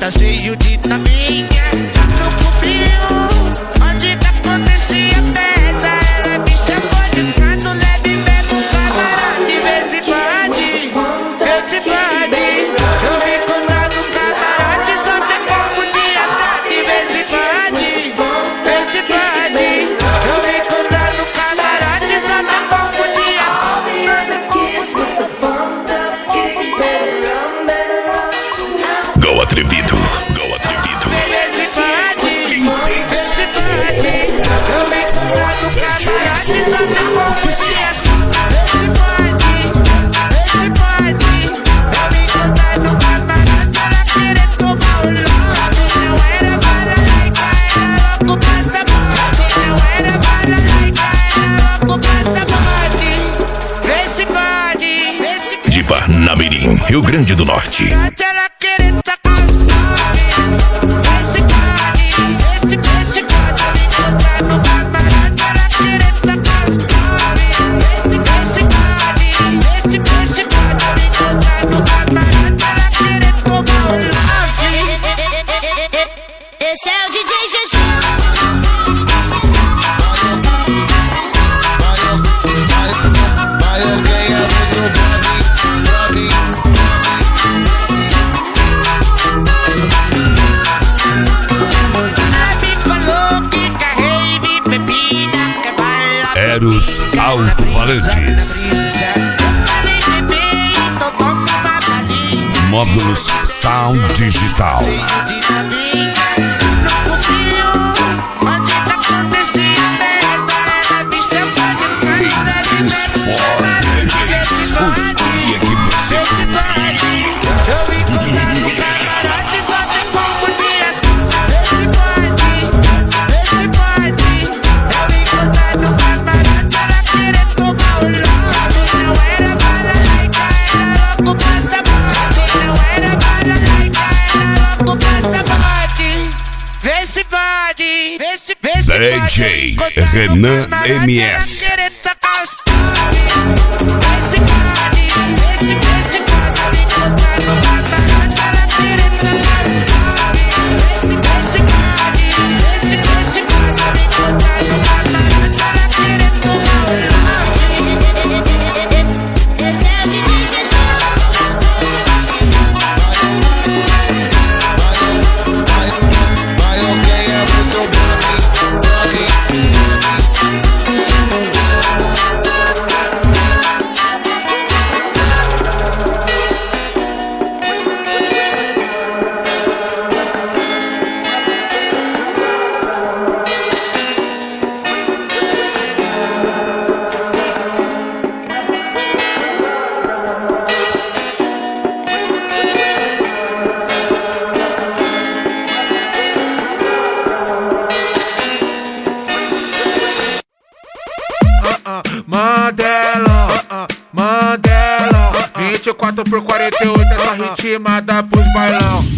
tá cheio de taminha. No cubinho, onde tá acontecia festa, ela me chamou de canto leve, bebo um camarote. Vê se pode, vê se pode. Eu me encontrar no camarote, só tem pouco de asfalto. Vê se pode, vê se pode. Eu me encontrar no camarote, só tem pouco de asfalto. Go atrevido, go atrevido. Vê se pode, vê se pode. Eu me encontrar no camarote, só tem pouco de asfalto. Vê se pode, vê se pode. Eu me encontrar no camarote, ela querer tomar o lote. Não era balalaica, era louco pra essa morte. Não era balalaica, era louco pra essa morte. Vê se pode, vê se pode. De Parnamirim, Rio Grande do Norte. Ela querer tacar os nomes. Vê se pode, vê se pode. Eu me encontrar no camarote, ela querer tacar os nomes. Vê se pode, vê se pode. Eu me encontrar no camarote, ela querer tomar o lote. Esse é o DJ GG. Ela me falou que carrei de bebida, que bala. Eros Alto-Falantes. Falei bebê, então toma uma balinha. Módulos Sound Digital. De taminha, no cubinho, onde tá acontecia festa, ela me chamou de canto leve, It's bebo um for camarote. os cria que você Eu me encontrar no camarote, só tem pouco de asfalto. Vê se pode. Eu me encontrar no camarote, ela querer tomar o lote. Não era balalaica, era louco pra essa morte. Não era balalaica, era louco pra essa morte. Vê se pode, vê se pode. DJ Encontrar no Renan camarote, MS. ela querer tacar os nomes. Vê se pode, vê se pode. Eu me encontrar no camarote, ela querer tacar os nomes. Vê se pode, vê se pode. Eu me encontrar no camarote, ela querer tomar o lote. Esse é o DJ GG. Mandela, 24 por 48, essa ritmada pros bailão.